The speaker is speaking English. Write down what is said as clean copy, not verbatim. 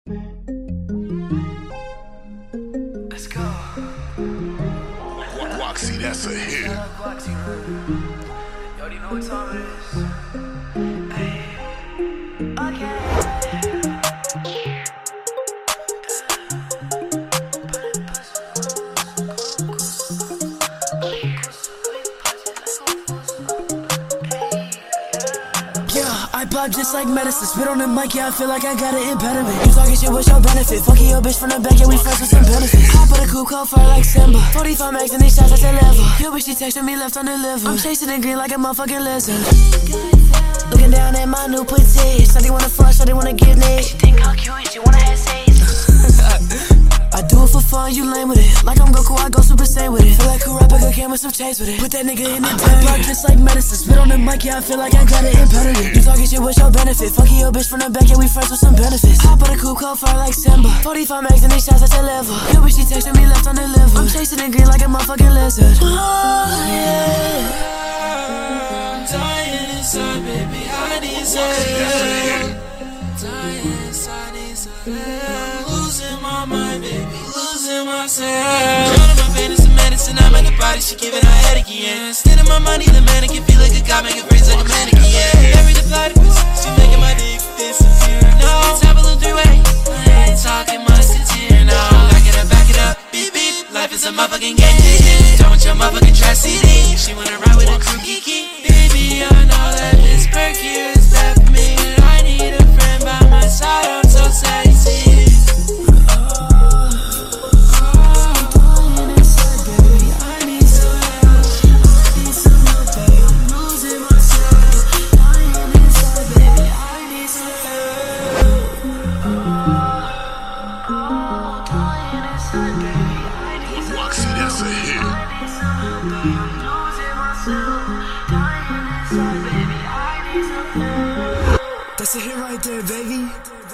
Let's go. Roxy, that's a hit. Yo, do you know what time it is? Hey. Okay. Yeah, I pop just like medicine. Spit on the mic, yeah, I feel like I got an impediment. You talking shit, what's your benefit? Fucking your bitch from the back, yeah, we friends with some benefits. Hop of the coupe, cold fire like Simba. 45 max and these shots at the level. Your bitch, she texting me left undelivered. I'm chasing the green like a motherfucking lizard. Looking down at my new petite. Shawty wanna fuck, shawty wanna get lit. She think I'm cute and she wanna have sex. I do it for fun, you lame with it. Like I'm Goku, I go Super Saiyan with it. Feel like Kurapika came with some chase with it. Put that nigga in the tank. Pop just like medicine. Spit on the mic, yeah, I feel like I got an impediment. You talking shit, what's your benefit? Fucking your bitch from the back, yeah, we friends with some benefits. Hop of the coupe, cold fire like Simba. 45 max and these shots at the level. Your bitch, she texting me left undelivered. I'm chasing the green like a motherfucking lizard. Oh, yeah. I'm dying inside, baby, I need some help. Dying inside, need some help. Losing my mind, baby, losing myself. Running my vein is some medicine, I'm in the body, she giving her head again. Stealing my money, the mannequin, feel like a god, make it freeze like a mannequin, yeah. Every the platypus, she making my dick disappear, no. Top a little three-way, I ain't talking musketeer, no. Back it up, beep, beep. Life is a motherfucking game, don't want your motherfucking trash CD. She wanna ride with a crew, kiki. Baby, I know that this perk here is bad for me, and I need a friend by my side, I'm so sad, you see. Roxy, that's a hit. That's a hit right there, baby.